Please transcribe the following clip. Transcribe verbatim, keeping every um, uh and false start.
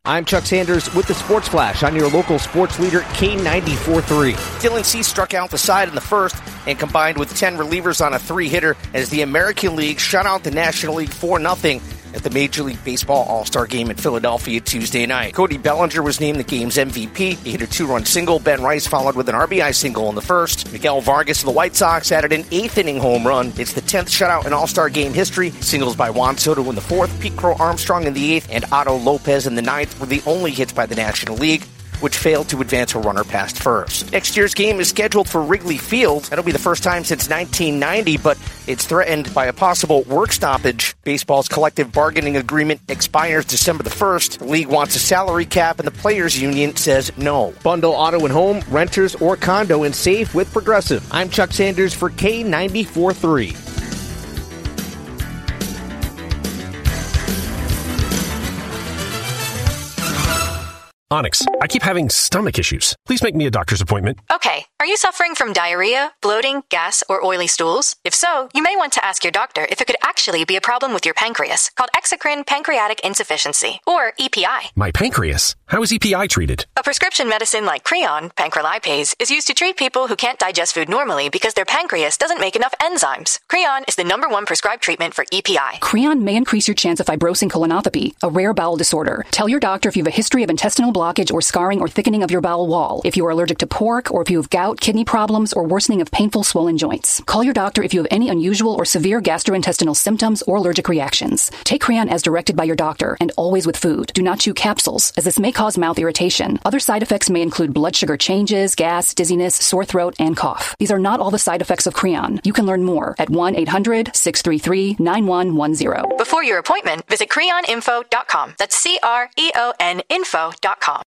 I'm Chuck Sanders with the Sports Flash on your local sports leader, K ninety-four point three. Dylan Cease struck out the side in the first and combined with ten relievers on a three-hitter as the American League shut out the National League four nothing at the Major League Baseball All-Star Game in Philadelphia Tuesday night. Cody Bellinger was named the game's M V P. He hit a two-run single. Ben Rice followed with an R B I single in the first. Miguel Vargas of the White Sox added an eighth-inning home run. It's the tenth shutout in All-Star Game history. Singles by Juan Soto in the fourth, Pete Crow Armstrong in the eighth, and Otto Lopez in the ninth were the only hits by the National League, which failed to advance a runner past first. Next year's game is scheduled for Wrigley Field. That'll be the first time since nineteen ninety, but it's threatened by a possible work stoppage. Baseball's collective bargaining agreement expires December the first. The league wants a salary cap, and the players' union says no. Bundle auto and home, renters, or condo and save with Progressive. I'm Chuck Sanders for K ninety-four point three. Onyx, I keep having stomach issues. Please make me a doctor's appointment. Okay. Are you suffering from diarrhea, bloating, gas, or oily stools? If so, you may want to ask your doctor if it could actually be a problem with your pancreas, called exocrine pancreatic insufficiency, or E P I. My pancreas? How is E P I treated? A prescription medicine like Creon, pancrelipase, is used to treat people who can't digest food normally because their pancreas doesn't make enough enzymes. Creon is the number one prescribed treatment for E P I. Creon may increase your chance of fibrosing colonopathy, a rare bowel disorder. Tell your doctor if you have a history of intestinal blockage or scarring or thickening of your bowel wall, if you are allergic to pork, or if you have gout, kidney problems, or worsening of painful swollen joints. Call your doctor if you have any unusual or severe gastrointestinal symptoms or allergic reactions. Take Creon as directed by your doctor, and always with food. Do not chew capsules, as this may cause mouth irritation. Other side effects may include blood sugar changes, gas, dizziness, sore throat, and cough. These are not all the side effects of Creon. You can learn more at one eight hundred six three three nine one one zero. Before your appointment, visit creon info dot com. That's C R E O N info dot com.